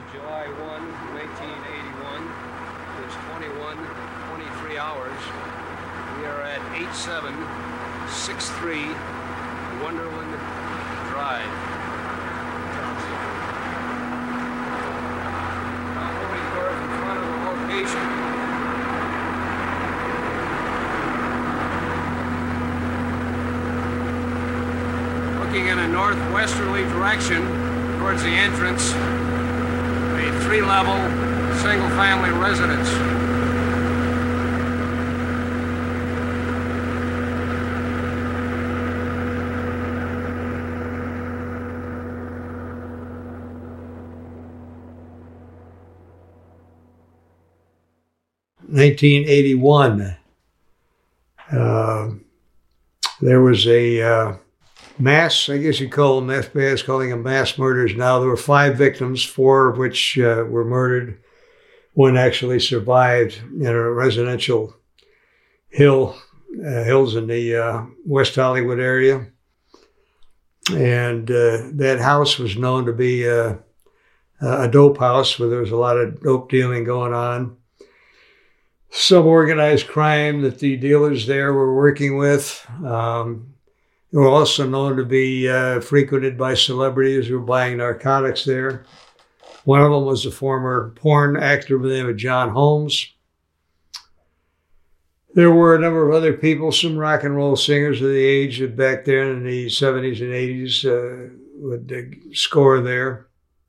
July 1, 1981. It's 23 hours. We are at 8763 Wonderland Drive. Moving cars in front of the location. Looking in a northwesterly direction towards the entrance, a 3-level single-family residence. In 1981, there was a mass, I guess you'd call them, FBI is calling them mass murders now. There were 5 victims, 4 of which were murdered. One actually survived in a residential hills in the West Hollywood area. And that house was known to be a dope house where there was a lot of dope dealing going on. Some organized crime that the dealers there were working with. They were also known to be frequented by celebrities who were buying narcotics there. One of them was a former porn actor by the name of John Holmes. There were a number of other people, some rock and roll singers of the age that back there in the 70s and 80s would score there.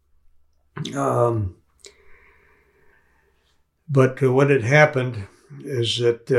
But what had happened is that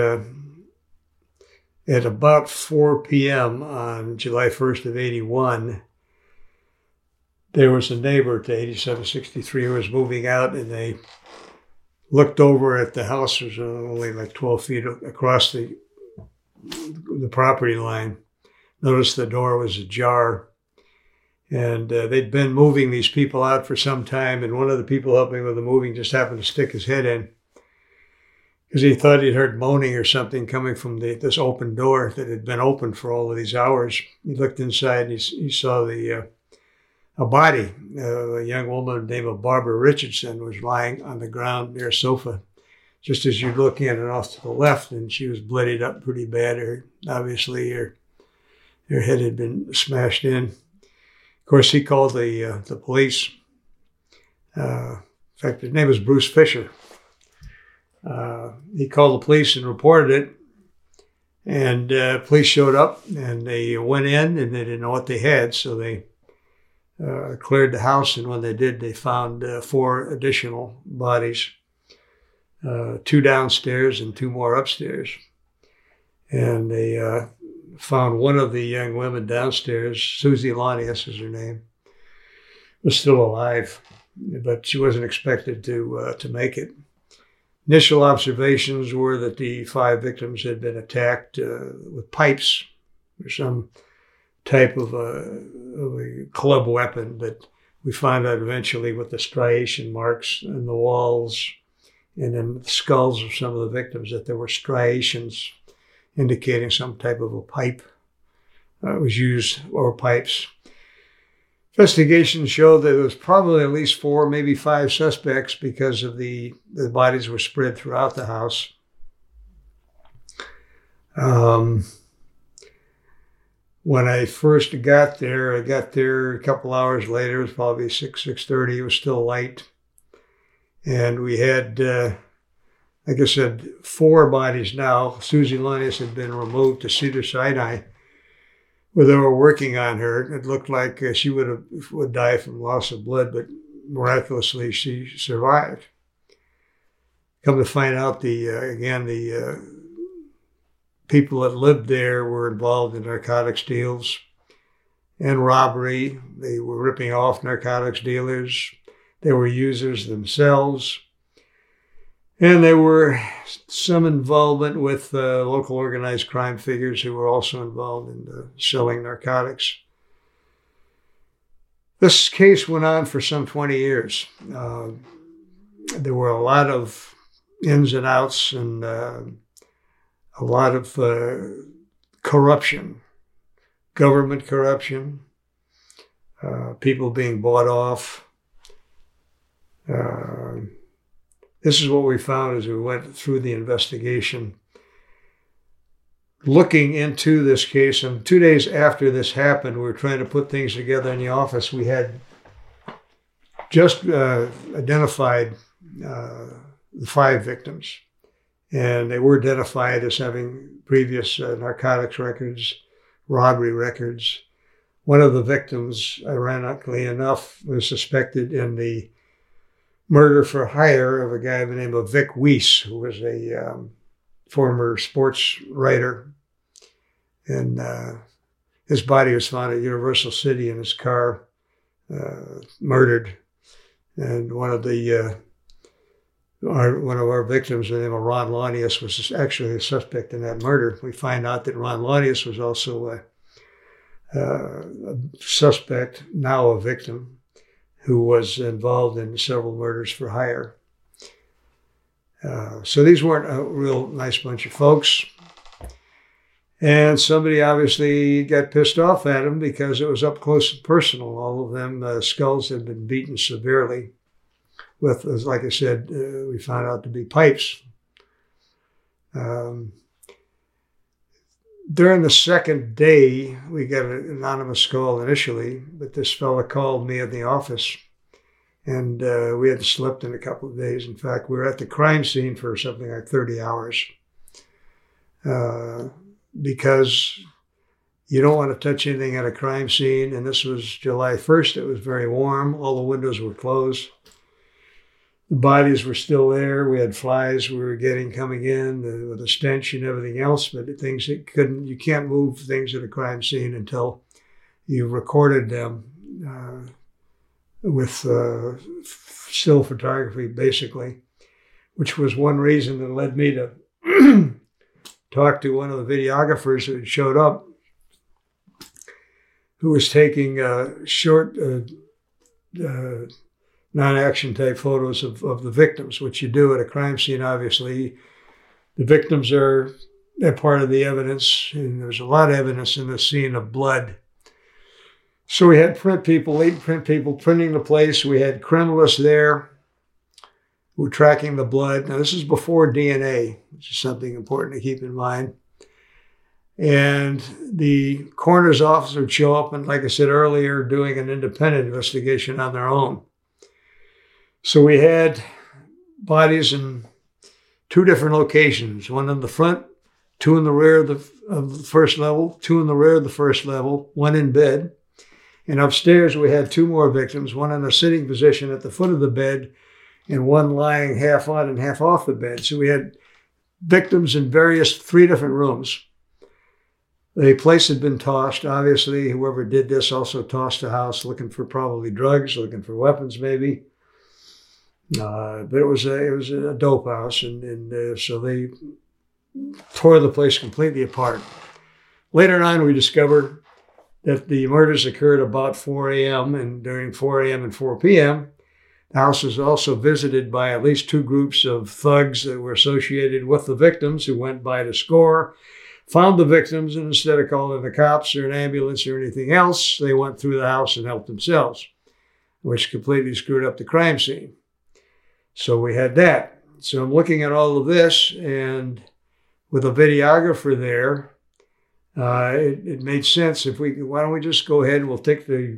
at about 4 p.m. on July 1st of 81, there was a neighbor to 8763 who was moving out, and they looked over at the house. It was only like 12 feet across the property line. Noticed the door was ajar. And they'd been moving these people out for some time, and one of the people helping with the moving just happened to stick his head in because he thought he'd heard moaning or something coming from this open door that had been open for all of these hours. He looked inside and he saw a body. A young woman named Barbara Richardson was lying on the ground near a sofa, just as you look in and off to the left, and she was bloodied up pretty bad. Obviously, her head had been smashed in. Of course, he called the police. In fact, his name was Bruce Fisher. He called the police and reported it. And police showed up, and they went in, and they didn't know what they had, so they cleared the house. And when they did, they found 4 additional bodies, 2 downstairs and 2 more upstairs. And they found one of the young women downstairs, Susie Lanius is her name, was still alive, but she wasn't expected to make it. Initial observations were that the 5 victims had been attacked with pipes or some type of a club weapon, but we found out eventually with the striation marks in the walls and in the skulls of some of the victims that there were striations indicating some type of a pipe was used, or pipes. Investigations showed that there was probably at least 4, maybe 5 suspects because of the bodies were spread throughout the house. When I first got there, I got there a couple hours later. It was probably 6:30. It was still light. And we had, like I said, 4 bodies now. Susie Lanius had been removed to Cedars-Sinai, where they were working on her. It looked like she would die from loss of blood, but miraculously she survived. Come to find out, the people that lived there were involved in narcotics deals and robbery. They were ripping off narcotics dealers. They were users themselves. And there were some involvement with local organized crime figures who were also involved in selling narcotics. This case went on for some 20 years. There were a lot of ins and outs and a lot of corruption, government corruption, people being bought off. This is what we found as we went through the investigation. Looking into this case, and 2 days after this happened, we were trying to put things together in the office. We had just identified the 5 victims, and they were identified as having previous narcotics records, robbery records. One of the victims, ironically enough, was suspected in the murder for hire of a guy by the name of Vic Weiss, who was a former sports writer. And his body was found at Universal City in his car, murdered. And one of our victims, the name of Ron Launius, was actually a suspect in that murder. We find out that Ron Launius was also a suspect, now a victim, who was involved in several murders for hire. So these weren't a real nice bunch of folks. And somebody obviously got pissed off at him because it was up close and personal. All of them skulls had been beaten severely with, like I said, we found out to be pipes. During the second day, we got an anonymous call initially, but this fella called me at the office, and we had slept in a couple of days. In fact, we were at the crime scene for something like 30 hours because you don't want to touch anything at a crime scene. And this was July 1st. It was very warm. All the windows were closed. The bodies were still there. We had flies we were getting coming in with a stench and everything else, but things that you can't move things at a crime scene until you recorded them with still photography, basically, which was one reason that led me to talk to one of the videographers who had showed up, who was taking short non-action type photos of the victims, which you do at a crime scene, obviously. The victims they're part of the evidence, and there's a lot of evidence in the scene of blood. So we had print people printing the place. We had criminalists there who were tracking the blood. Now, this is before DNA, which is something important to keep in mind. And the coroner's officer would show up and, like I said earlier, doing an independent investigation on their own. So we had bodies in 2 different locations, one in the front, 2 in the rear of the first level, 2 in the rear of the first level, 1 in bed. And upstairs we had 2 more victims, one in a sitting position at the foot of the bed and 1 lying half on and half off the bed. So we had victims in 3 different rooms. The place had been tossed. Obviously, whoever did this also tossed the house looking for probably drugs, looking for weapons maybe. But it was a dope house, and so they tore the place completely apart. Later on, we discovered that the murders occurred about 4 a.m., and during 4 a.m. and 4 p.m., the house was also visited by at least 2 groups of thugs that were associated with the victims who went by to score, found the victims, and instead of calling the cops or an ambulance or anything else, they went through the house and helped themselves, which completely screwed up the crime scene. So we had that. So I'm looking at all of this, and with a videographer there, it made sense. Why don't we just go ahead and we'll take the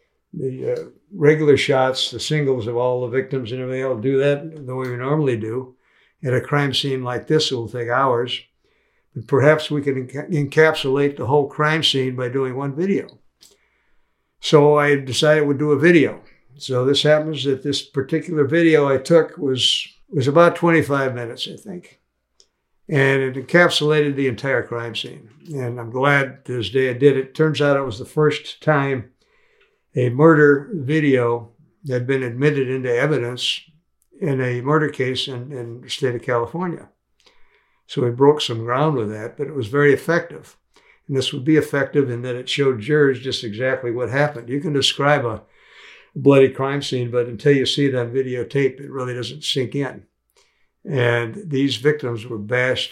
regular shots, the singles of all the victims and everything else, do that the way we normally do. At a crime scene like this, it will take hours. But perhaps we can encapsulate the whole crime scene by doing one video. So I decided we'd do a video. So this happens that this particular video I took was about 25 minutes, I think. And it encapsulated the entire crime scene. And I'm glad this day I did it. Turns out it was the first time a murder video had been admitted into evidence in a murder case in the state of California. So we broke some ground with that, but it was very effective. And this would be effective in that it showed jurors just exactly what happened. You can describe a bloody crime scene, but until you see it on videotape, it really doesn't sink in. And these victims were bashed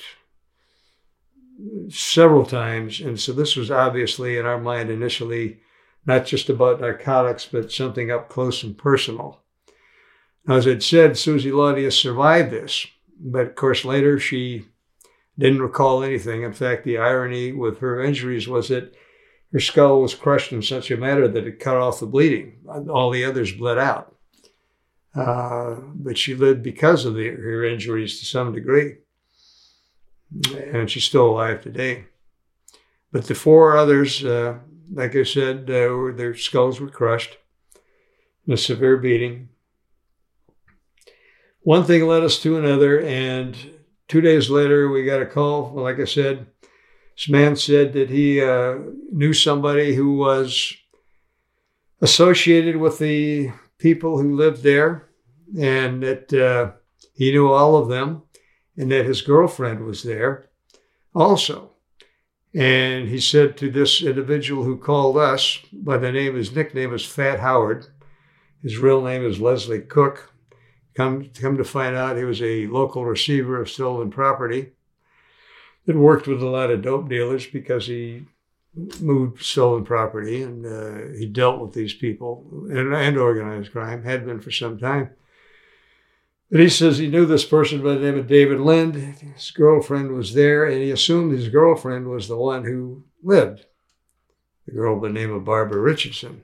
several times. And so this was obviously in our mind initially not just about narcotics, but something up close and personal. Now, as I'd said, Susie Laudius survived this, but of course later she didn't recall anything. In fact, the irony with her injuries was that her skull was crushed in such a manner that it cut off the bleeding. All the others bled out. But she lived because of her injuries to some degree. And she's still alive today. But the four others, like I said, their skulls were crushed in a severe beating. One thing led us to another, and 2 days later, we got a call. Well, like I said, this man said that he knew somebody who was associated with the people who lived there, and that he knew all of them, and that his girlfriend was there also. And he said to this individual who called us by the name, his nickname is Fat Howard. His real name is Leslie Cook. Come to find out, he was a local receiver of stolen property that worked with a lot of dope dealers because he moved stolen property, and he dealt with these people and organized crime, had been for some time. But he says he knew this person by the name of David Lind. His girlfriend was there, and he assumed his girlfriend was the one who lived, the girl by the name of Barbara Richardson.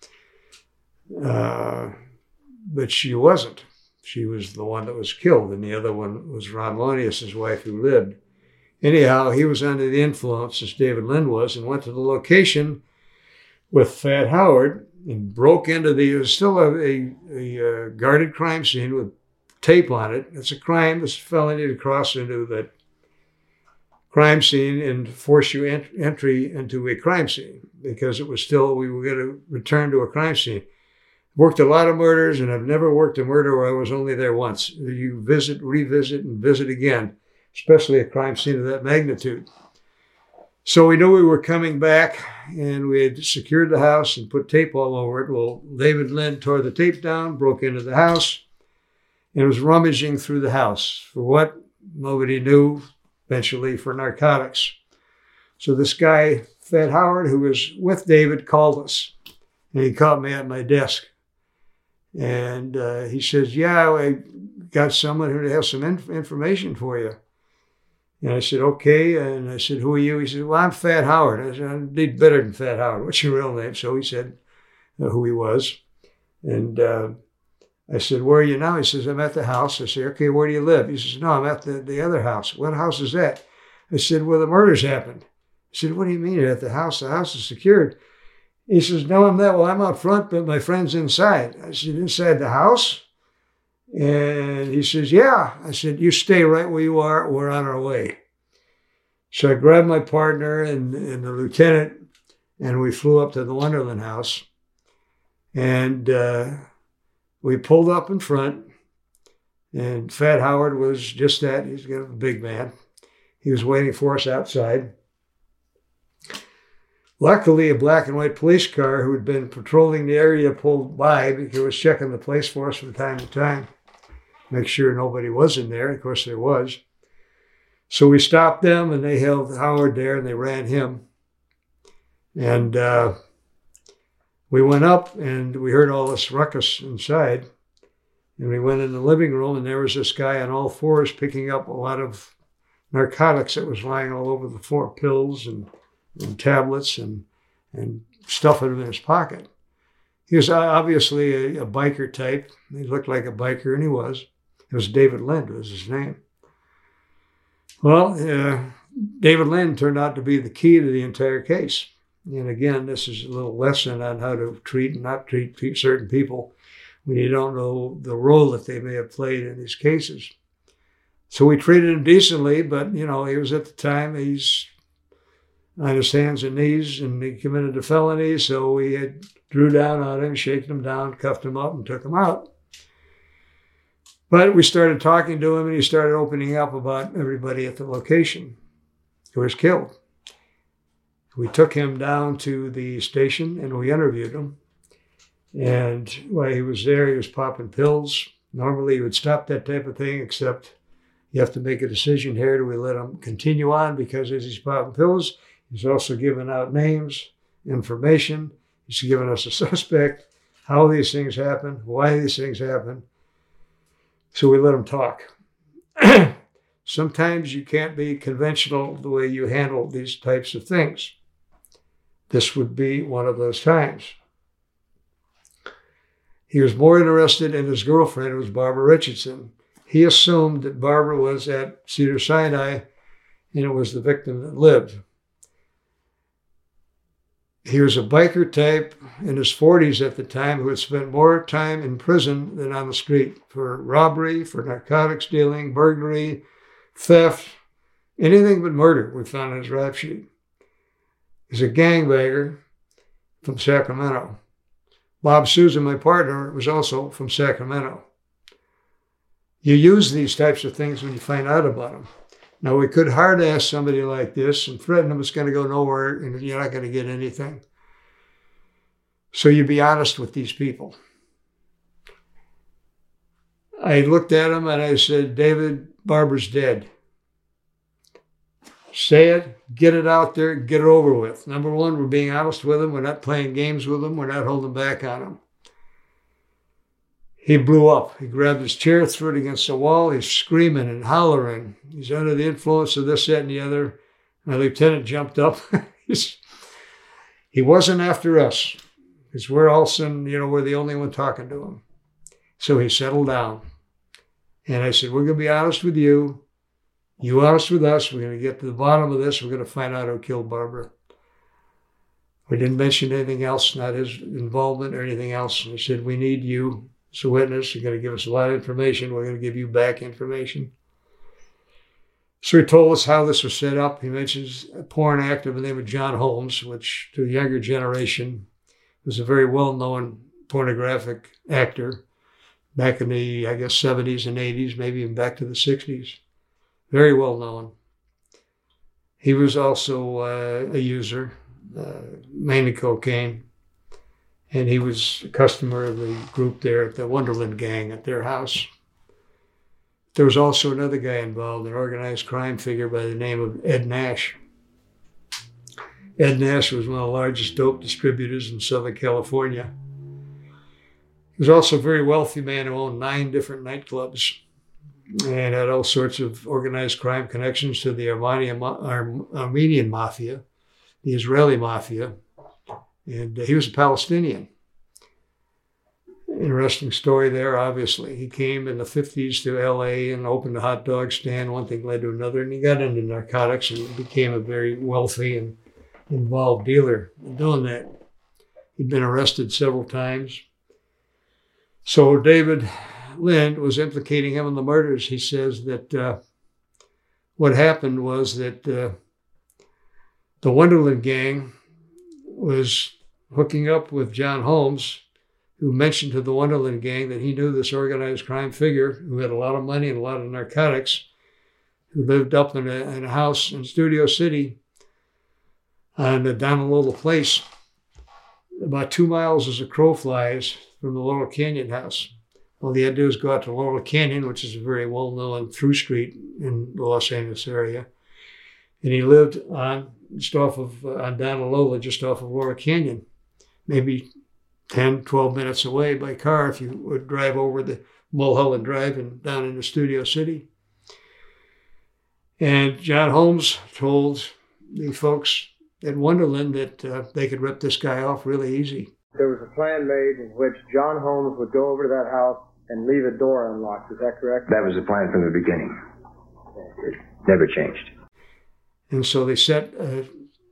But she wasn't. She was the one that was killed, and the other one was Ron Laudius' wife who lived. Anyhow, he was under the influence, as David Lind was, and went to the location with Fat Howard and broke into it was still a guarded crime scene with tape on it. It's a crime. It's a felony to cross into that crime scene and force you entry into a crime scene, because it was still, we were going to return to a crime scene. Worked a lot of murders, and I've never worked a murder where I was only there once. You visit, revisit, and visit again, especially a crime scene of that magnitude. So we knew we were coming back, and we had secured the house and put tape all over it. Well, David Lind tore the tape down, broke into the house, and was rummaging through the house. For what? Nobody knew. Eventually for narcotics. So this guy, Fat Howard, who was with David, called us, and he caught me at my desk. And he says, yeah, I got someone who has some information for you. And I said, okay. And I said, who are you? He said, well, I'm Fat Howard. I said, I need better than Fat Howard. What's your real name? So he said who he was. And I said, where are you now? He says, I'm at the house. I said, okay, where do you live? He says, no, I'm at the other house. What house is that? I said, well, the murders happened. I said, what do you mean you're at the house? The house is secured. He says, no, I'm not. Well, I'm out front, but my friend's inside. I said, inside the house? And he says, yeah. I said, you stay right where you are. We're on our way. So I grabbed my partner and the lieutenant, and we flew up to the Wonderland house. And we pulled up in front, and Fat Howard was just that. He's a big man. He was waiting for us outside. Luckily, a black and white police car who had been patrolling the area pulled by because it was checking the place for us from time to time, make sure nobody was in there. Of course, there was. So we stopped them, and they held Howard there, and they ran him. And we went up, and we heard all this ruckus inside. And we went in the living room, and there was this guy on all fours picking up a lot of narcotics that was lying all over the floor, pills and tablets and stuffing them in his pocket. He was obviously a biker type. He looked like a biker, and he was. It was David Lind was his name. Well, David Lind turned out to be the key to the entire case. And again, this is a little lesson on how to treat and not treat certain people when you don't know the role that they may have played in these cases. So we treated him decently, but, he was at the time, he's on his hands and knees, and he committed a felony, so we had drew down on him, shaken him down, cuffed him up, and took him out. But we started talking to him, and he started opening up about everybody at the location who was killed. We took him down to the station, and we interviewed him. And while he was there, he was popping pills. Normally, he would stop that type of thing, except you have to make a decision here. Do we let him continue on? Because as he's popping pills, he's also giving out names, information. He's giving us a suspect, how these things happen, why these things happen. So we let them talk. Sometimes you can't be conventional the way you handle these types of things. This would be one of those times. He was more interested in his girlfriend, who was Barbara Richardson. He assumed that Barbara was at Cedars-Sinai and it was the victim that lived. He was a biker type in his 40s at the time who had spent more time in prison than on the street for robbery, for narcotics dealing, burglary, theft, anything but murder we found on his rap sheet. He's a gangbanger from Sacramento. Bob Sousa, my partner, was also from Sacramento. You use these types of things when you find out about them. Now, we could hard ask somebody like this and threaten them it's going to go nowhere and you're not going to get anything. So you be honest with these people. I looked at him and I said, David, Barbara's dead. Say it, get it out there, get it over with. Number one, we're being honest with them. We're not playing games with them. We're not holding back on them. He blew up. He grabbed his chair, threw it against the wall. He's screaming and hollering. He's under the influence of this, that, and the other. My lieutenant jumped up. He wasn't after us, because we're all of a sudden, we're the only one talking to him. So he settled down. And I said, we're going to be honest with you. You honest with us. We're going to get to the bottom of this. We're going to find out who killed Barbara. We didn't mention anything else, not his involvement or anything else. And I said, we need you as a witness. You're going to give us a lot of information. We're going to give you back information. So he told us how this was set up. He mentions a porn actor by the name of John Holmes, which to the younger generation was a very well-known pornographic actor back in the, 70s and 80s, maybe even back to the 60s. Very well known. He was also a user, mainly cocaine. And he was a customer of the group there at the Wonderland Gang at their house. There was also another guy involved, an organized crime figure by the name of Ed Nash. Ed Nash was one of the largest dope distributors in Southern California. He was also a very wealthy man who owned 9 different nightclubs and had all sorts of organized crime connections to the Armenian mafia, the Israeli mafia. And he was a Palestinian. Interesting story there, obviously. He came in the 50s to LA and opened a hot dog stand. One thing led to another, and he got into narcotics and became a very wealthy and involved dealer in doing that. He'd been arrested several times. So David Lind was implicating him in the murders. He says that what happened was that the Wonderland Gang was hooking up with John Holmes, who mentioned to the Wonderland Gang that he knew this organized crime figure who had a lot of money and a lot of narcotics, who lived up in a house in Studio City on the Donalola Place, about 2 miles as a crow flies from the Laurel Canyon house. All he had to do was go out to Laurel Canyon, which is a very well-known through street in the Los Angeles area. And he lived on Donalola, just off of Laurel Canyon, maybe 10, 12 minutes away by car if you would drive over the Mulholland Drive and down into Studio City. And John Holmes told the folks at Wonderland that they could rip this guy off really easy. There was a plan made in which John Holmes would go over to that house and leave a door unlocked. Is that correct? That was the plan from the beginning. It never changed. And so they set a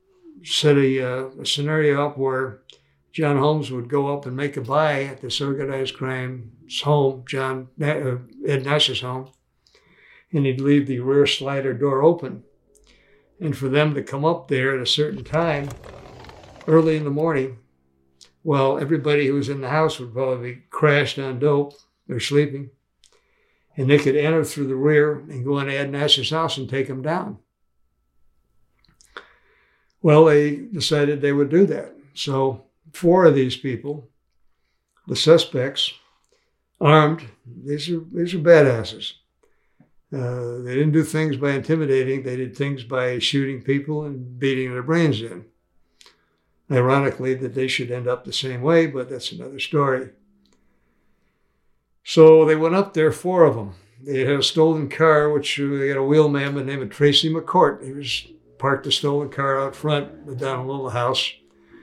scenario up where John Holmes would go up and make a buy at this organized crime's home, Ed Nash's home, and he'd leave the rear slider door open. And for them to come up there at a certain time, early in the morning, well, everybody who was in the house would probably be crashed on dope. They're sleeping. And they could enter through the rear and go into Ed Nash's house and take him down. Well, they decided they would do that. So 4 of these people, the suspects, armed, these are badasses. They didn't do things by intimidating. They did things by shooting people and beating their brains in. Ironically, that they should end up the same way, but that's another story. So they went up there, 4 of them. They had a stolen car, which they had a wheelman by the name of Tracy McCourt. He was parked the stolen car out front down a little house,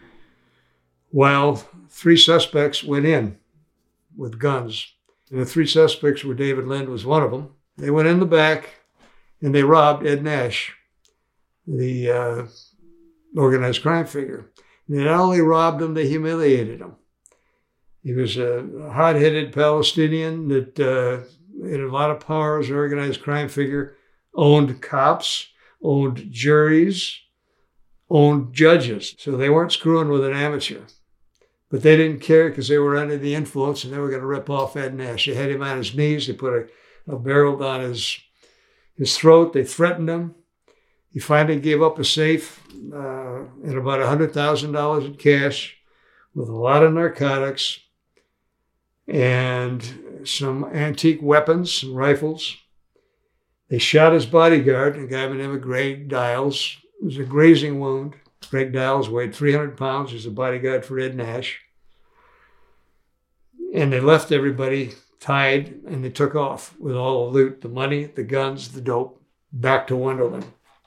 while 3 suspects went in with guns. And the 3 suspects were David Lind was one of them. They went in the back and they robbed Ed Nash, the organized crime figure. And they not only robbed him, they humiliated him. He was a hot-headed Palestinian that had a lot of power as an organized crime figure, owned cops, owned juries, owned judges. So they weren't screwing with an amateur. But they didn't care because they were under the influence and they were going to rip off Ed Nash. They had him on his knees. They put a barrel down his throat. They threatened him. He finally gave up a safe and about $100,000 in cash with a lot of narcotics and some antique weapons, some rifles. They shot his bodyguard, a guy by the name of Greg Dials. It was a grazing wound. Greg Dials weighed 300 pounds. He was a bodyguard for Ed Nash. And they left everybody tied and they took off with all the loot, the money, the guns, the dope, back to Wonderland.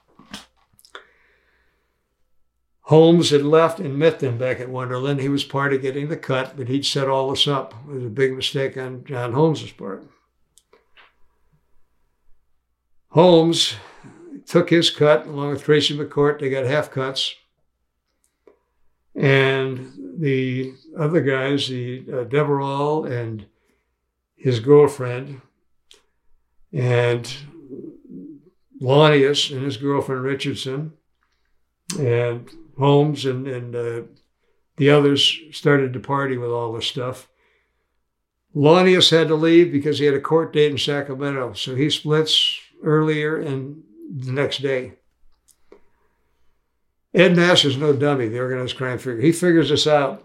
Holmes had left and met them back at Wonderland. He was part of getting the cut, but he'd set all this up. It was a big mistake on John Holmes's part. Holmes took his cut along with Tracy McCourt. They got half cuts. And the other guys, the Deverall and his girlfriend, and Launius and his girlfriend Richardson, and Holmes and the others started to party with all this stuff. Launius had to leave because he had a court date in Sacramento, so he splits earlier and the next day. Ed Nash is no dummy, the organized crime figure. He figures this out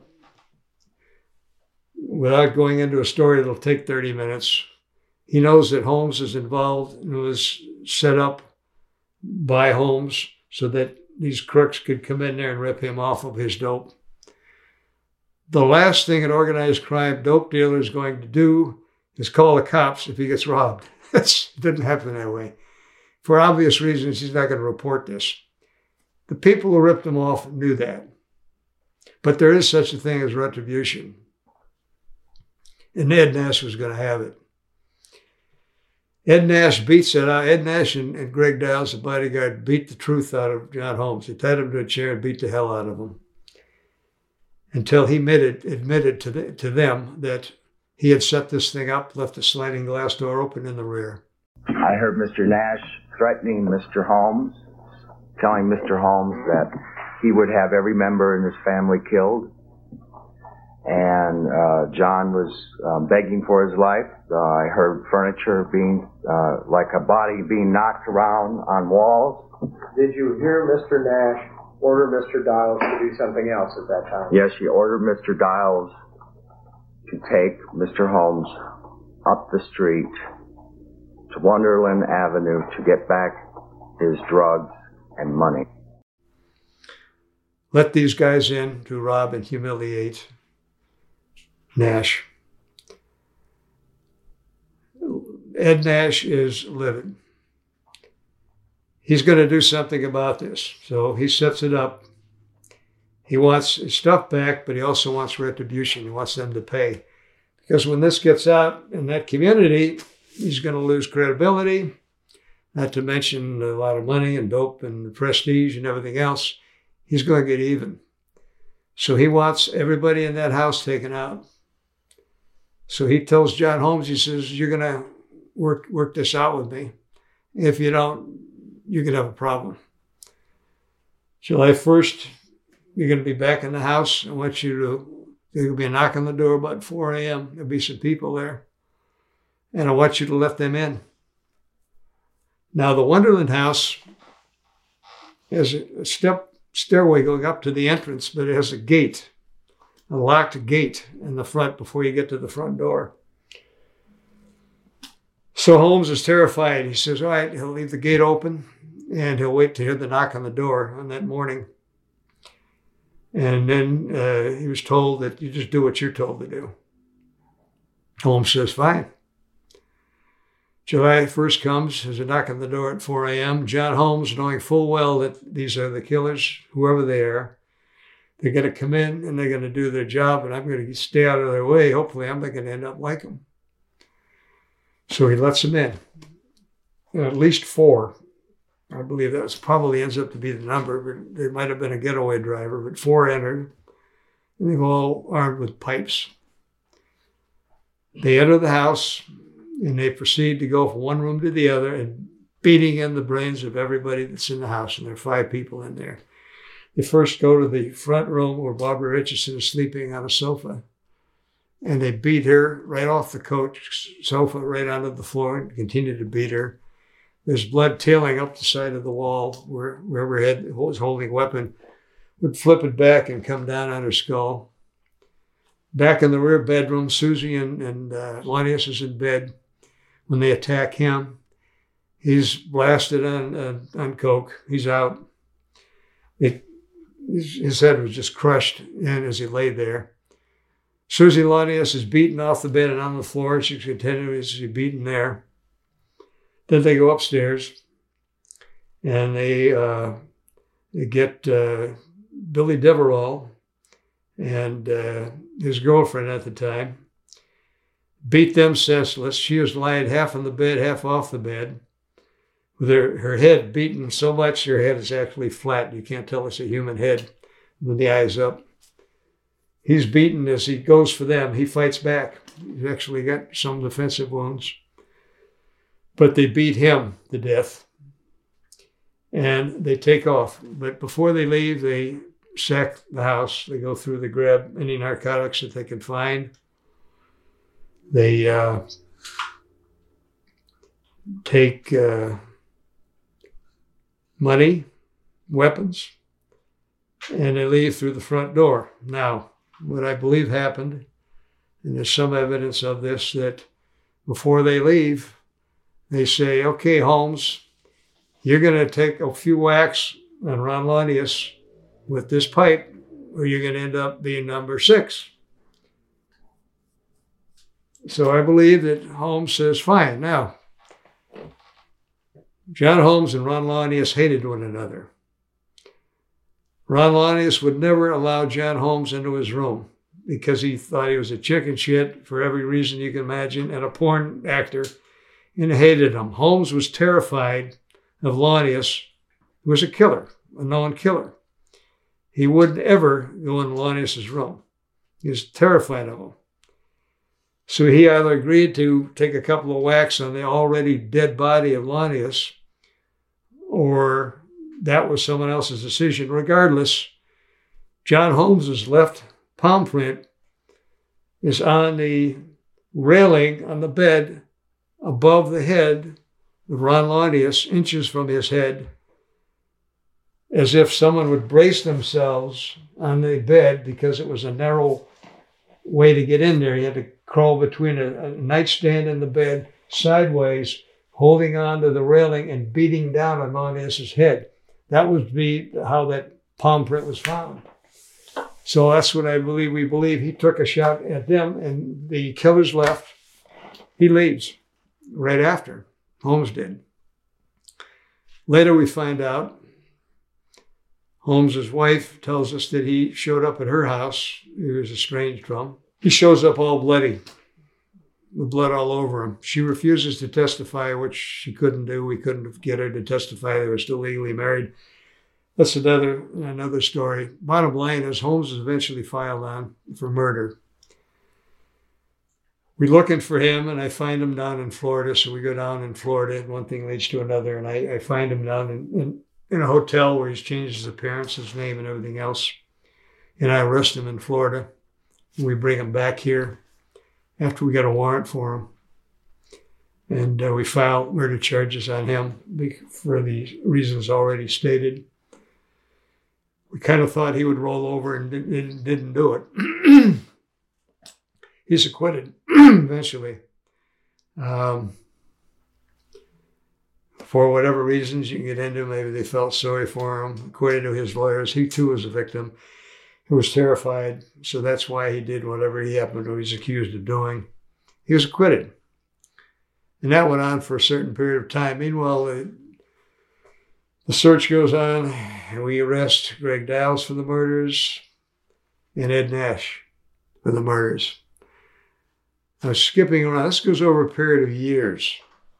without going into a story that'll take 30 minutes. He knows that Holmes is involved and was set up by Holmes so that these crooks could come in there and rip him off of his dope. The last thing an organized crime dope dealer is going to do is call the cops if he gets robbed. It didn't happen that way. For obvious reasons, he's not going to report this. The people who ripped him off knew that. But there is such a thing as retribution. And Ed Nash was going to have it. Ed Nash beats it out. Ed Nash and Greg Dials, the bodyguard, beat the truth out of John Holmes. They tied him to a chair and beat the hell out of him until he admitted to them that he had set this thing up, left the sliding glass door open in the rear. I heard Mr. Nash threatening Mr. Holmes, telling Mr. Holmes that he would have every member in his family killed. And John was begging for his life. I heard furniture being, like a body being knocked around on walls. Did you hear Mr. Nash order Mr. Dials to do something else at that time? Yes, he ordered Mr. Dials to take Mr. Holmes up the street to Wonderland Avenue to get back his drugs and money. Let these guys in to rob and humiliate Nash. Ed Nash is livid. He's going to do something about this. So he sets it up. He wants his stuff back, but he also wants retribution. He wants them to pay. Because when this gets out in that community, he's going to lose credibility, not to mention a lot of money and dope and prestige and everything else. He's going to get even. So he wants everybody in that house taken out. So he tells John Holmes, he says, you're going to work this out with me. If you don't, you're going to have a problem. July 1st, you're going to be back in the house. I want you to, there'll be a knock on the door about 4 a.m. There'll be some people there. And I want you to let them in. Now, the Wonderland house has a stairway going up to the entrance, but it has a gate, a locked gate in the front before you get to the front door. So Holmes is terrified. He says, all right, he'll leave the gate open and he'll wait to hear the knock on the door on that morning. And then he was told that you just do what you're told to do. Holmes says, fine. July 1st comes, there's a knock on the door at 4 a.m. John Holmes, knowing full well that these are the killers, whoever they are, they're going to come in and they're going to do their job, and I'm going to stay out of their way. Hopefully, I'm not going to end up like them. So he lets them in. At least 4. I believe that was probably ends up to be the number, but there might have been a getaway driver, but 4 entered, and they're all armed with pipes. They enter the house, and they proceed to go from one room to the other and beating in the brains of everybody that's in the house, and there are 5 people in there. They first go to the front room where Barbara Richardson is sleeping on a sofa, and they beat her right off the coach sofa right onto the floor and continue to beat her. There's blood tailing up the side of the wall where whoever was holding a weapon would flip it back and come down on her skull. Back in the rear bedroom, Susie and Lonnius is in bed. When they attack him, he's blasted on coke. He's out. His head was just crushed in as he lay there. Susie Lonnius is beaten off the bed and on the floor. She's continuously beaten there. Then they go upstairs and they get Billy Deverell and his girlfriend at the time, beat them senseless. She was lying half on the bed, half off the bed, with her head beaten so much her head is actually flat. You can't tell it's a human head with the eyes up. He's beaten as he goes for them. He fights back. He's actually got some defensive wounds. But they beat him to death. And they take off. But before they leave, they sack the house. They go through, they grab any narcotics that they can find. They take money, weapons, and they leave through the front door. Now, what I believe happened, and there's some evidence of this, that before they leave, they say, okay, Holmes, you're going to take a few whacks on Ron Lonnius with this pipe, or you're going to end up being number 6. So I believe that Holmes says, fine. Now, John Holmes and Ron Lonnius hated one another. Ron Lonnius would never allow John Holmes into his room because he thought he was a chicken shit for every reason you can imagine and a porn actor, and hated him. Holmes was terrified of Lonnius, who was a killer, a known killer. He wouldn't ever go in Lonnius's room. He was terrified of him. So he either agreed to take a couple of whacks on the already dead body of Lonnius, or that was someone else's decision. Regardless, John Holmes's left palm print is on the railing on the bed above the head of Ron Lonnius, inches from his head, as if someone would brace themselves on the bed because it was a narrow way to get in there. You had to crawl between a nightstand and the bed sideways, holding on to the railing and beating down on Lonnius's head. That would be how that palm print was found. So that's what we believe. He took a shot at them and the killers left. He leaves right after. Holmes did. Later we find out Holmes's wife tells us that he showed up at her house. He was estranged from. He shows up all bloody, with blood all over him. She refuses to testify, which she couldn't do. We couldn't get her to testify. They were still legally married. That's another story. Bottom line is Holmes is eventually filed on for murder. We're looking for him, and I find him down in Florida. So we go down in Florida, and one thing leads to another, and I find him down in a hotel where he's changed his appearance, his name, and everything else. And I arrest him in Florida. We bring him back here after we got a warrant for him. And we file murder charges on him for the reasons already stated. We kind of thought he would roll over and didn't do it. He's acquitted eventually. For whatever reasons you can get into, maybe they felt sorry for him, acquitted to his lawyers. He too was a victim who was terrified. So that's why he did whatever he happened to be accused of doing. he was acquitted. And that went on for a certain period of time. Meanwhile, the search goes on, and we arrest Greg Dials for the murders and Ed Nash for the murders. I was skipping around. This goes over a period of years.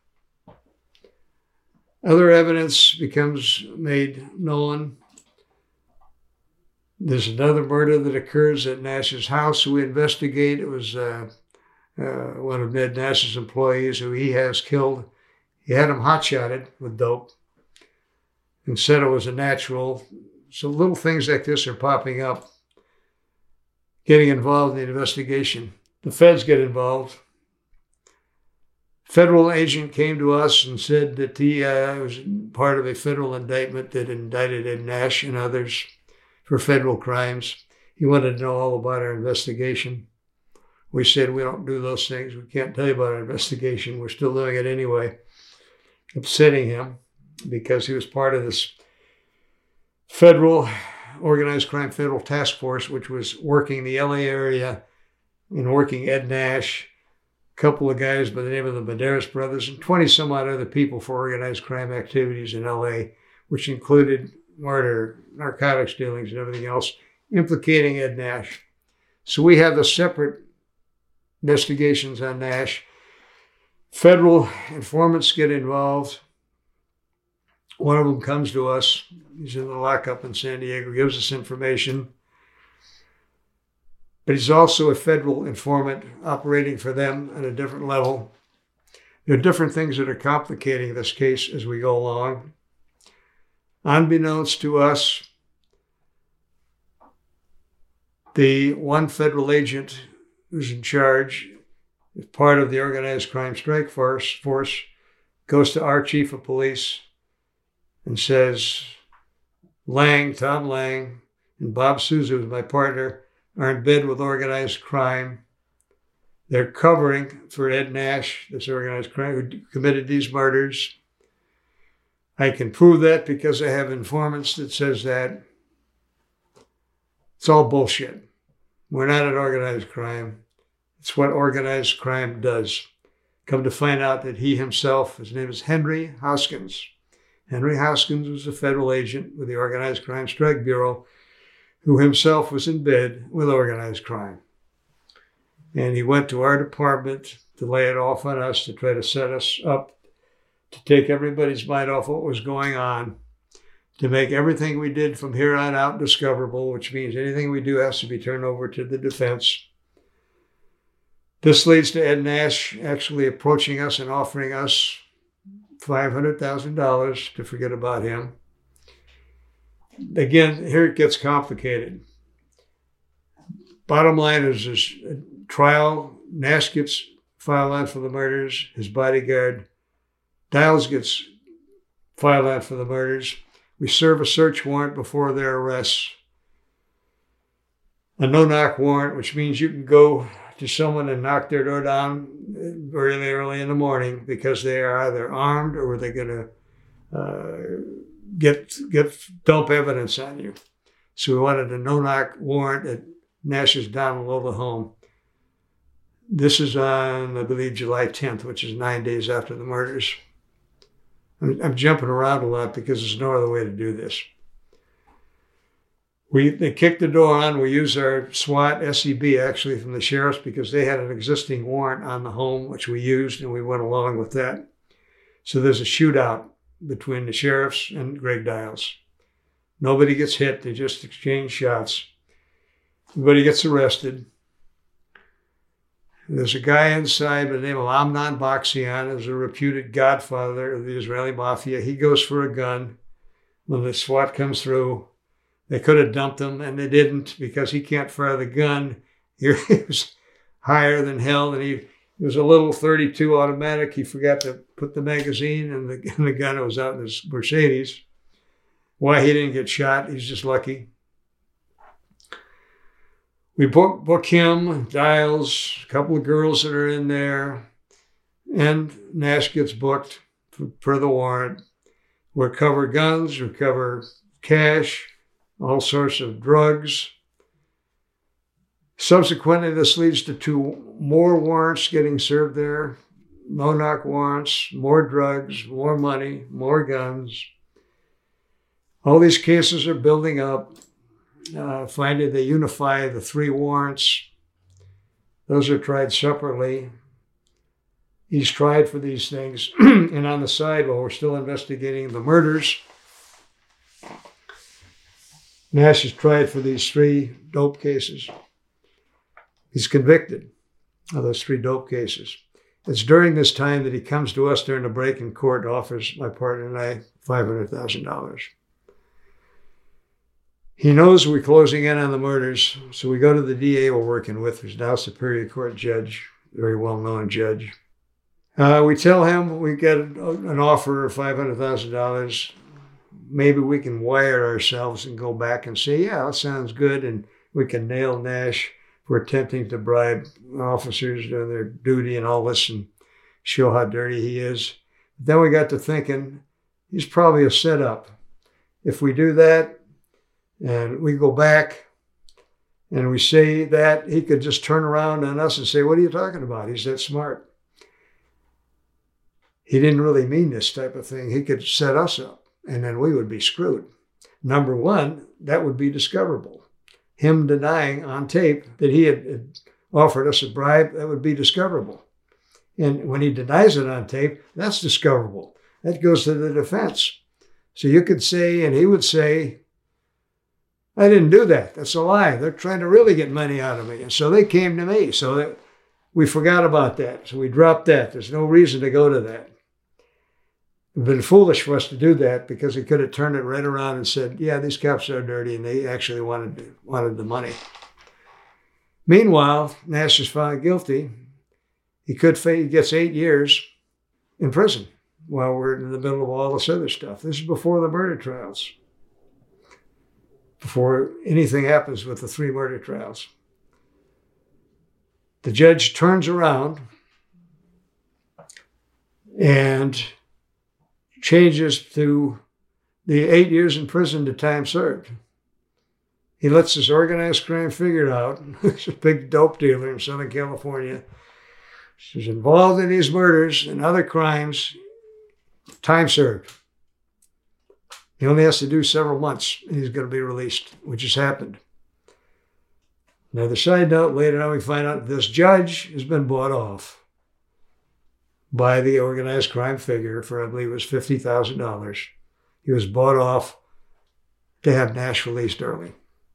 Other evidence becomes made known. There's another murder that occurs at Nash's house. We investigate. It was one of Ned Nash's employees who he has killed. He had him hot-shotted with dope and said it was a natural. So little things like this are popping up, getting involved in the investigation. The feds get involved. Federal agent came to us and said that he was part of a federal indictment that indicted Ed Nash and others for federal crimes. He wanted to know all about our investigation. We said, we don't do those things. We can't tell you about our investigation. We're still doing it anyway. Upsetting him because he was part of this federal organized crime federal task force, which was working the LA area and working Ed Nash, a couple of guys by the name of the Medeiros brothers, and 20 some odd other people for organized crime activities in LA, which included murder, narcotics dealings, and everything else, implicating Ed Nash. So we have the separate investigations on Nash. Federal informants get involved. One of them comes to us. He's in the lockup in San Diego, gives us information. But he's also a federal informant operating for them at a different level. There are different things that are complicating this case as we go along. Unbeknownst to us, the one federal agent who's in charge, as part of the organized crime strike force, goes to our chief of police and says, Tom Lang, and Bob Souza, who's my partner, are in bed with organized crime. They're covering for Ed Nash, this organized crime, who committed these murders. I can prove that because I have informants that says that. It's all bullshit. We're not an organized crime. It's what organized crime does. Come to find out that he himself, his name is Henry Hoskins. Henry Hoskins was a federal agent with the Organized Crime Strike Bureau who himself was in bed with organized crime. And he went to our department to lay it off on us, to try to set us up, to take everybody's mind off what was going on, to make everything we did from here on out discoverable, which means anything we do has to be turned over to the defense. This leads to Ed Nash actually approaching us and offering us $500,000 to forget about him. Again, here it gets complicated. Bottom line is this trial, Nash gets filed on for the murders, his bodyguard, Dials gets filed on for the murders. We serve a search warrant before their arrests. A no-knock warrant, which means you can go to someone and knock their door down really early in the morning because they are either armed or they're going to dump evidence on you. So we wanted a no-knock warrant at Nash's down below the home. This is on, I believe, July 10th, which is 9 days after the murders. I'm jumping around a lot because there's no other way to do this. They kicked the door on. We used our SWAT, SEB, actually, from the sheriffs because they had an existing warrant on the home, which we used, and we went along with that. So there's a shootout between the sheriffs and Greg Dials. Nobody gets hit. They just exchange shots. Everybody gets arrested. There's a guy inside by the name of Amnon Baksian, who's a reputed godfather of the Israeli mafia. He goes for a gun. When the SWAT comes through, they could have dumped him, and they didn't because he can't fire the gun. He was higher than hell, and he was a little .32 automatic. He forgot to put the magazine in the gun. It was out in his Mercedes. Why he didn't get shot, he's just lucky. We book him, Dials, a couple of girls that are in there, and Nash gets booked per the warrant. We recover guns, recover cash, all sorts of drugs. Subsequently, this leads to 2 more warrants getting served there. No-knock warrants, more drugs, more money, more guns. All these cases are building up. Finally, they unify the 3 warrants. Those are tried separately. He's tried for these things. And on the side, while we're still investigating the murders, Nash is tried for these 3 dope cases. He's convicted of those 3 dope cases. It's during this time that he comes to us during a break in court and offers my partner and I $500,000. He knows we're closing in on the murders, so we go to the DA we're working with, who's now Superior Court judge, very well-known judge. We tell him we get an offer of $500,000. Maybe we can wire ourselves and go back and say, yeah, that sounds good, and we can nail Nash for attempting to bribe officers doing their duty and all this and show how dirty he is. Then we got to thinking, he's probably a setup. If we do that and we go back and we say that, he could just turn around on us and say, what are you talking about? He's that smart. He didn't really mean this type of thing. He could set us up and then we would be screwed. Number one, that would be discoverable. Him denying on tape that he had offered us a bribe, that would be discoverable. And when he denies it on tape, that's discoverable. That goes to the defense. So you could say, and he would say, I didn't do that. That's a lie. They're trying to really get money out of me. And so they came to me. So that we forgot about that. So we dropped that. There's no reason to go to that. It would have been foolish for us to do that because he could have turned it right around and said, yeah, these cops are dirty, and they actually wanted the money. Meanwhile, Nash is found guilty. He gets 8 years in prison while we're in the middle of all this other stuff. This is before the murder trials, before anything happens with the 3 murder trials. The judge turns around and changes to the 8 years in prison to time served. He lets this organized crime figure out. He's a big dope dealer in Southern California. He's involved in these murders and other crimes. Time served. He only has to do several months and he's going to be released, which has happened. Now, the side note, later on we find out this judge has been bought off by the organized crime figure for, I believe it was $50,000. He was bought off to have Nash released early.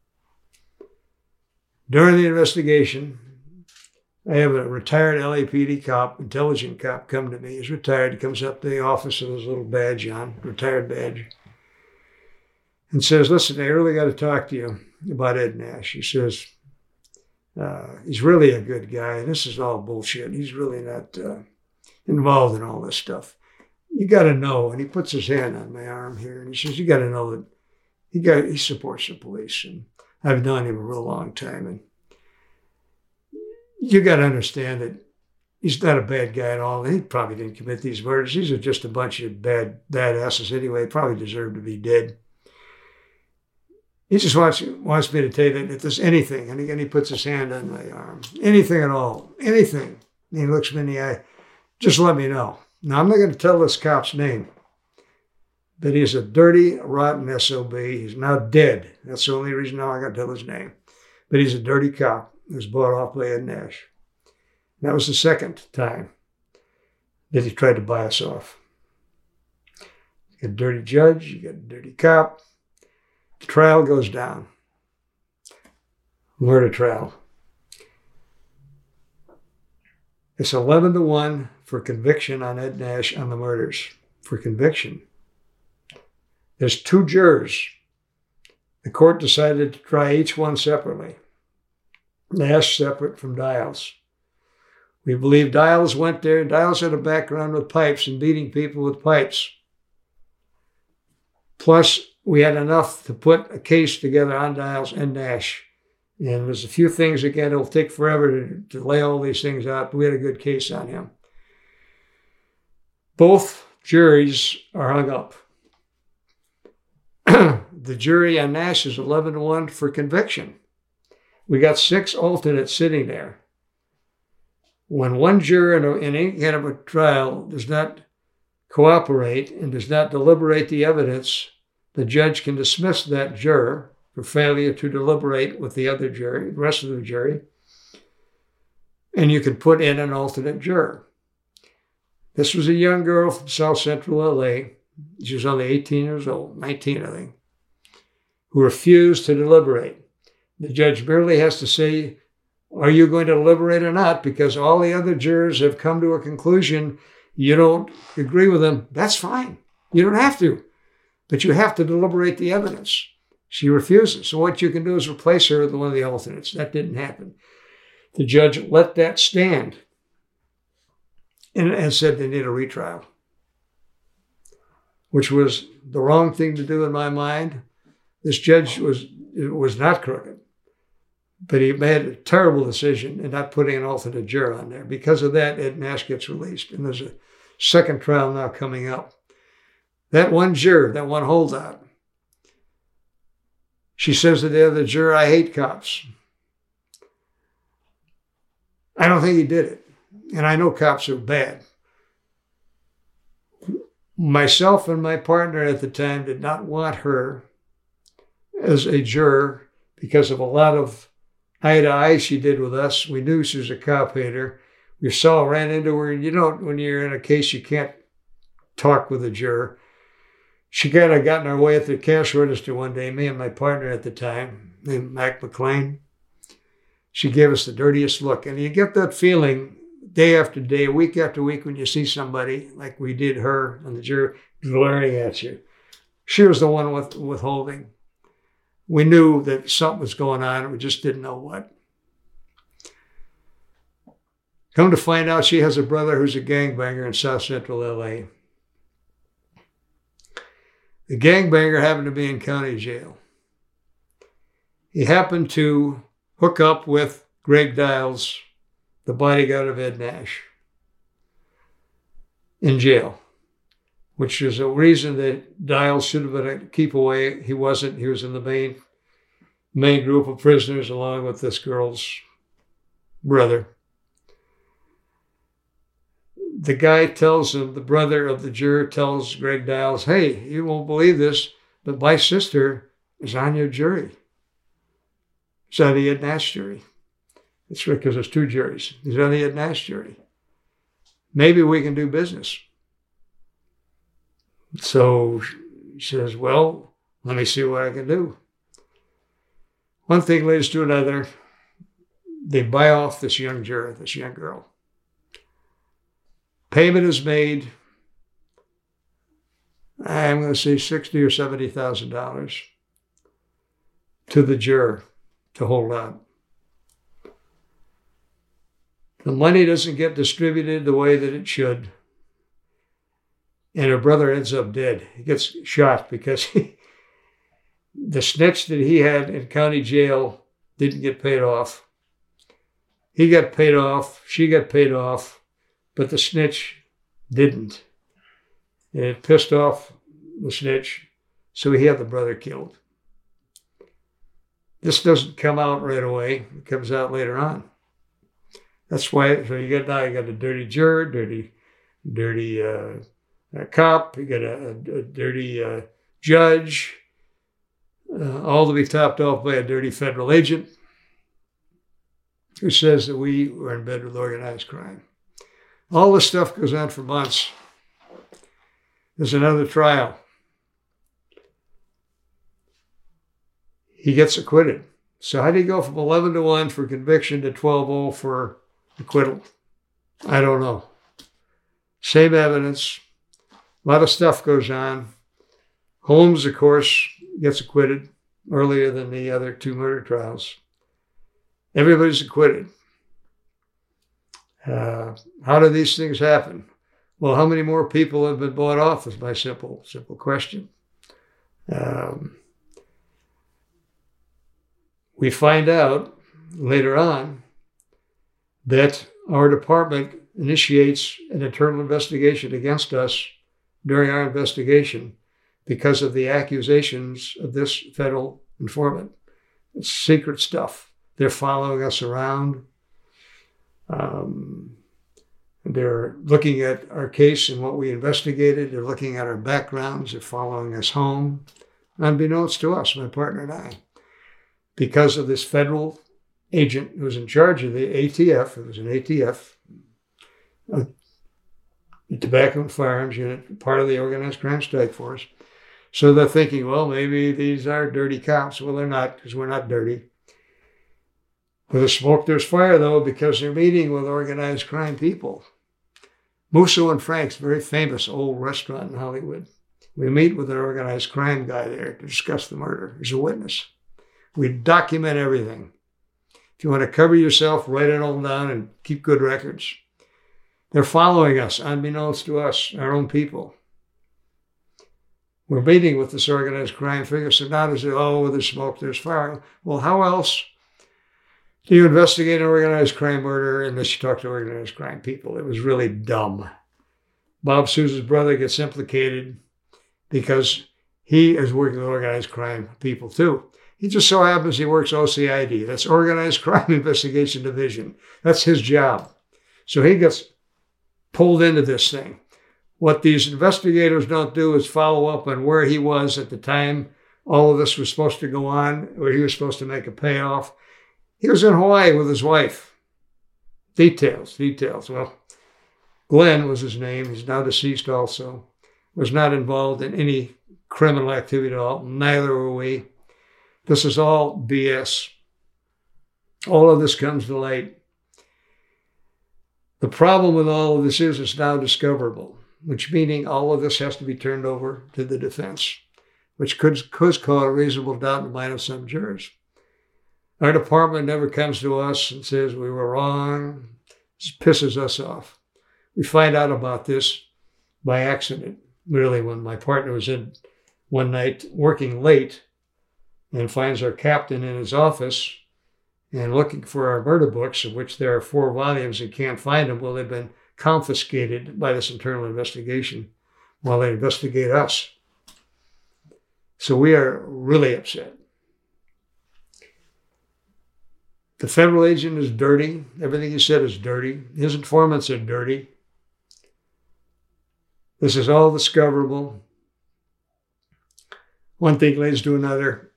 During the investigation, I have a retired LAPD cop, intelligent cop, come to me. He's retired. He comes up to the office with his little badge on, retired badge, and says, listen, I really got to talk to you about Ed Nash. He says, he's really a good guy. This is all bullshit. He's really not involved in all this stuff. You got to know, and he puts his hand on my arm here, and he says, you got to know that he supports the police, and I've known him a real long time, and you got to understand that he's not a bad guy at all. He probably didn't commit these murders. These are just a bunch of badasses anyway. Probably deserve to be dead. He just wants me to tell you that if there's anything, and again, he puts his hand on my arm, anything at all, anything, and he looks me in the eye, just let me know. Now, I'm not going to tell this cop's name, but he's a dirty, rotten SOB. He's now dead. That's the only reason now I got to tell his name. But he's a dirty cop who was bought off by Ed Nash. And that was the second time that he tried to buy us off. You got a dirty judge, you got a dirty cop. The trial goes down. Murder trial. It's 11-1 for conviction on Ed Nash on the murders. For conviction. There's 2 jurors. The court decided to try each one separately. Nash separate from Dials. We believe Dials went there. Dials had a background with pipes and beating people with pipes. Plus, we had enough to put a case together on Dials and Nash. And there's a few things, again, it'll take forever to lay all these things out, but we had a good case on him. Both juries are hung up. The jury on Nash is 11-1 for conviction. We got 6 alternates sitting there. When one juror in any kind of a trial does not cooperate and does not deliberate the evidence, the judge can dismiss that juror for failure to deliberate with the other jury, the rest of the jury, and you can put in an alternate juror. This was a young girl from South Central LA. She was only 18 years old, 19, I think, who refused to deliberate. The judge merely has to say, are you going to deliberate or not? Because all the other jurors have come to a conclusion. You don't agree with them. That's fine. You don't have to. But you have to deliberate the evidence. She refuses. So what you can do is replace her with one of the alternates. That didn't happen. The judge let that stand and said they need a retrial, which was the wrong thing to do in my mind. This judge was not crooked, but he made a terrible decision in not putting an alternate juror on there. Because of that, Ed Nash gets released, and there's a second trial now coming up. That one juror, that one holdout, she says to the other juror, I hate cops. I don't think he did it. And I know cops are bad. Myself and my partner at the time did not want her as a juror because of a lot of eye to eye she did with us. We knew she was a cop hater. We ran into her. You know, when you're in a case, you can't talk with a juror. She kind of got in our way at the cash register one day, me and my partner at the time, named Mac McLean. She gave us the dirtiest look. And you get that feeling day after day, week after week, when you see somebody like we did her and the juror glaring at you. She was the one withholding. We knew that something was going on. We just didn't know what. Come to find out, she has a brother who's a gangbanger in South Central LA. The gangbanger happened to be in county jail. He happened to hook up with Greg Dials, the bodyguard of Ed Nash, in jail, which is a reason that Dials should have been a keep away. He wasn't. He was in the main group of prisoners along with this girl's brother. The guy tells him, the brother of the juror tells Greg Dials, hey, you won't believe this, but my sister is on your jury. It's on the Ed Nash jury. It's because there's 2 juries. He's on the Ed Nash jury. Maybe we can do business. So he says, well, let me see what I can do. One thing leads to another. They buy off this young juror, this young girl. Payment is made, I'm going to say $60,000 or $70,000 to the juror to hold on. The money doesn't get distributed the way that it should. And her brother ends up dead. He gets shot because the snitch that he had in county jail didn't get paid off. He got paid off, she got paid off, but the snitch didn't. And it pissed off the snitch, so he had the brother killed. This doesn't come out right away. It comes out later on. That's why, so you got a dirty juror, dirty cop, you got a dirty judge, all to be topped off by a dirty federal agent who says that we were in bed with organized crime. All this stuff goes on for months. There's another trial. He gets acquitted. So how do you go from 11-1 for conviction to 12-0 for acquittal? I don't know. Same evidence. A lot of stuff goes on. Holmes, of course, gets acquitted earlier than the other 2 murder trials. Everybody's acquitted. How do these things happen? Well, how many more people have been bought off is my simple question. We find out later on that our department initiates an internal investigation against us during our investigation because of the accusations of this federal informant. It's secret stuff They're following us around. They're looking at our case and what we investigated. They're looking at our backgrounds. They're following us home, unbeknownst to us, my partner and I, because of this federal agent who was in charge of the ATF. It was an ATF, the Tobacco and Firearms Unit, part of the Organized Crime Strike Force. So they're thinking, well, maybe these are dirty cops. Well, they're not, because we're not dirty. Where there's smoke, there's fire, though, because they're meeting with organized crime people. Musso and Frank's, very famous old restaurant in Hollywood. We meet with an organized crime guy there to discuss the murder. He's a witness. We document everything. If you want to cover yourself, write it all down and keep good records. They're following us, unbeknownst to us, our own people. We're meeting with this organized crime figure, so now there's, oh, there's smoke, there's fire. Well, how else do you investigate an organized crime murder unless you talk to organized crime people? It was really dumb. Bob Sousa's brother gets implicated because he is working with organized crime people too. He just so happens he works OCID. That's Organized Crime Investigation Division. That's his job. So he gets pulled into this thing. What these investigators don't do is follow up on where he was at the time all of this was supposed to go on, where he was supposed to make a payoff. He was in Hawaii with his wife. Details. Well, Glenn was his name. He's now deceased also. Was not involved in any criminal activity at all. Neither were we. This is all BS. All of this comes to light. The problem with all of this is it's now discoverable, which meaning all of this has to be turned over to the defense, which could cause a reasonable doubt in the mind of some jurors. Our department never comes to us and says we were wrong. This pisses us off. We find out about this by accident, really, when my partner was in one night working late and finds our captain in his office and looking for our murder books, of which there are 4 volumes, and can't find them. Well, they've been confiscated by this internal investigation while they investigate us. So we are really upset. The federal agent is dirty. Everything he said is dirty. His informants are dirty. This is all discoverable. One thing leads to another.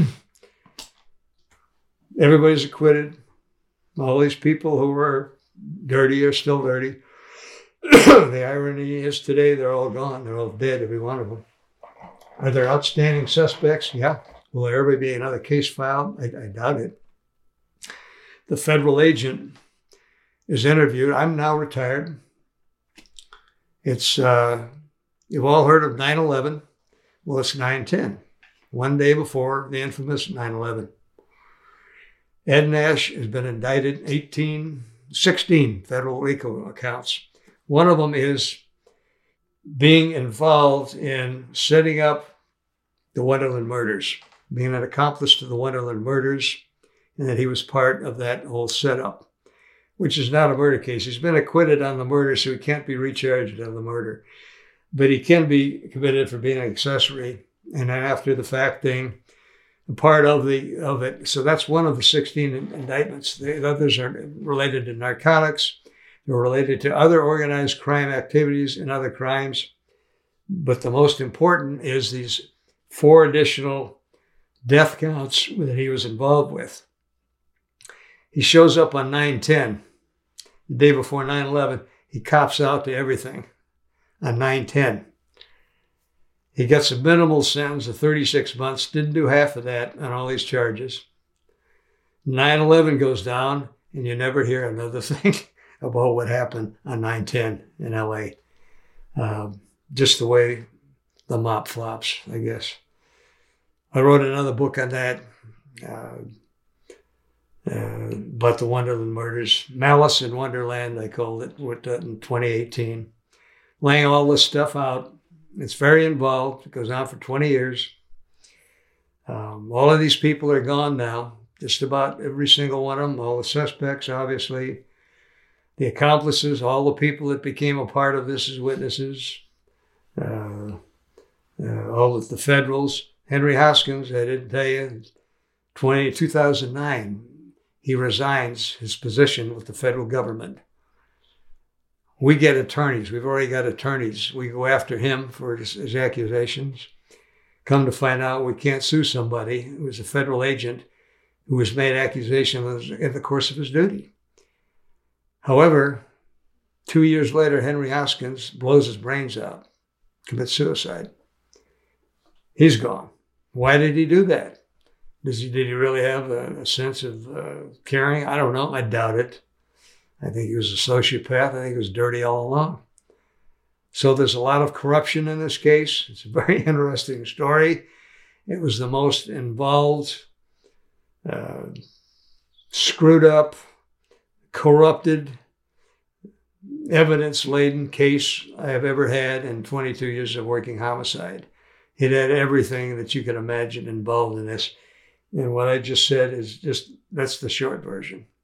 Everybody's acquitted. All these people who were dirty are still dirty. The irony is today they're all gone. They're all dead, every one of them. Are there outstanding suspects? Yeah. Will there ever be another case filed? I doubt it. The federal agent is interviewed. I'm now retired. It's, you've all heard of 9/11. Well, it's 9/10, one day before the infamous 9/11. Ed Nash has been indicted 16 federal RICO counts. One of them is being involved in setting up the Wonderland murders, being an accomplice to the Wonderland murders, and that he was part of that whole setup, which is not a murder case. He's been acquitted on the murder, so he can't be recharged on the murder. But he can be committed for being an accessory and an after the fact thing, part of it. So that's one of the 16 indictments. The others are related to narcotics. They're related to other organized crime activities and other crimes. But the most important is these 4 additional death counts that he was involved with. He shows up on 9/10, the day before 9/11. He cops out to everything on 9/10. He gets a minimal sentence of 36 months, didn't do half of that on all these charges. 9/11 goes down, and you never hear another thing about what happened on 9/10 in LA. Just the way the mop flops, I guess. I wrote another book on that, about the Wonderland murders. Malice in Wonderland, I called it, in 2018. Laying all this stuff out. It's very involved. It goes on for 20 years. All of these people are gone now. Just about every single one of them. All the suspects, obviously. The accomplices, all the people that became a part of this as witnesses. All of the federals. Henry Hoskins, I didn't tell you, 2009. he resigns his position with the federal government. We get attorneys. We've already got attorneys. We go after him for his accusations. Come to find out we can't sue somebody who was a federal agent who was made accusations in the course of his duty. However, 2 years later, Henry Hoskins blows his brains out, commits suicide. He's gone. Why did he do that? Did he really have a sense of caring? I don't know. I doubt it. I think he was a sociopath. I think he was dirty all along. So there's a lot of corruption in this case. It's a very interesting story. It was the most involved, screwed up, corrupted, evidence-laden case I have ever had in 22 years of working homicide. It had everything that you could imagine involved in this. And what I just said is that's the short version.